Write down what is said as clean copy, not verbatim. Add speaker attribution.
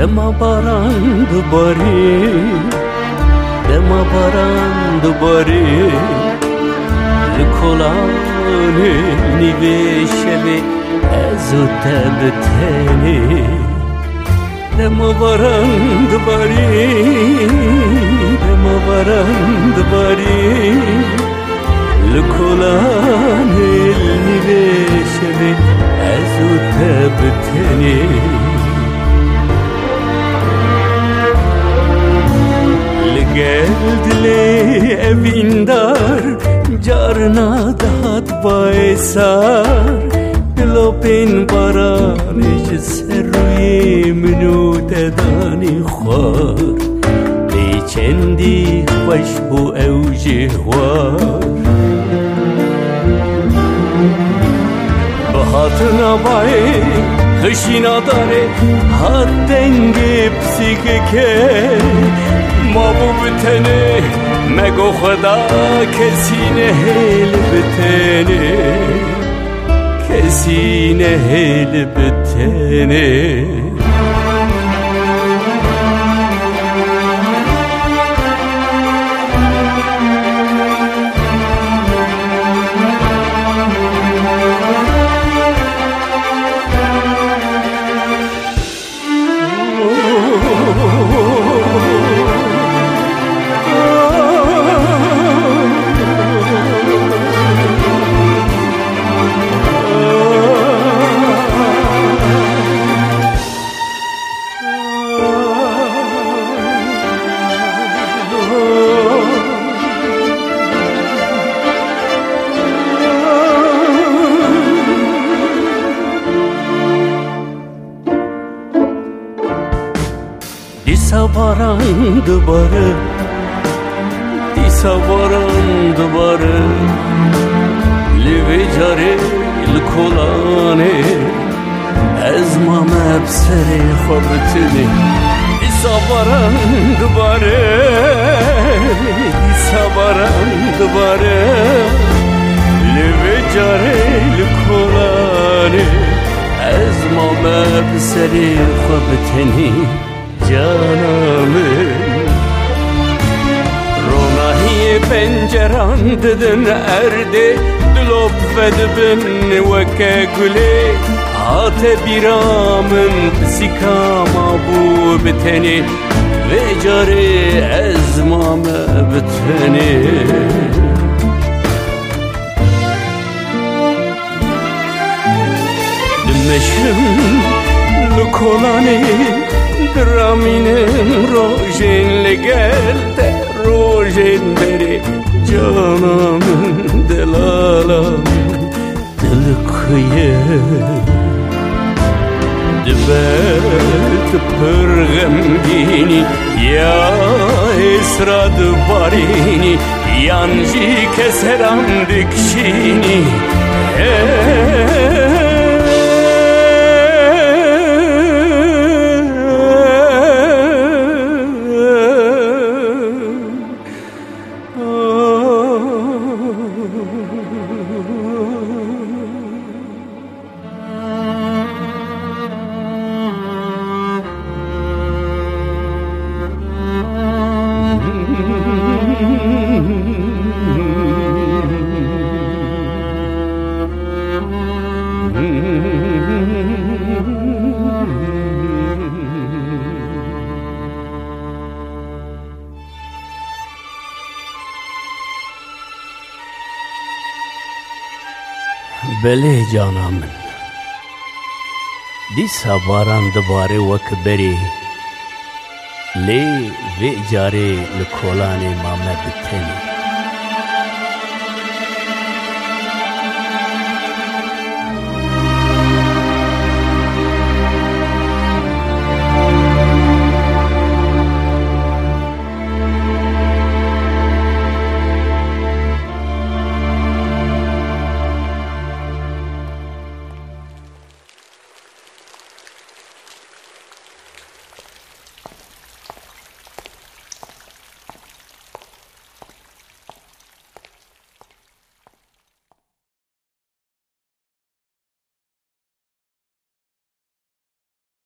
Speaker 1: دما باران دوباره لکلانه نیوشه به از و تبتنه دما باران دوباره لکلانه نیوشه به از و تبتنه Geldi evindar carna dahat baysar Dilopin baraniş serruye minudedani khar Beyçendi hoş bu evci var Bahatına bay خشینا داره حد دنگی پسیکه محبوب تنه مگو خدا کسی نهیل بتنه کسی نهیل بتنه دیسا باران دوباره لیویجاره لکولانه از ما مبسر خورتنه دیسا باران دوباره لیویجاره لکولانه از ما مبسر خورتنه canımın Ronahiye penceran dedin erdi Dülop ve dibin veke güle Hate biramın psikama bu biteni Ve cari ezmame biteni Dümmeşim lukolani Draminem rojenle geldi rojen beri canımın delalamın dilkıye Dibet pırgımgini ya esrad barini Yanji keseran dikşini بله جانم دیسا باران دوباره وک بری لی وی جاره لکولان مامد تنی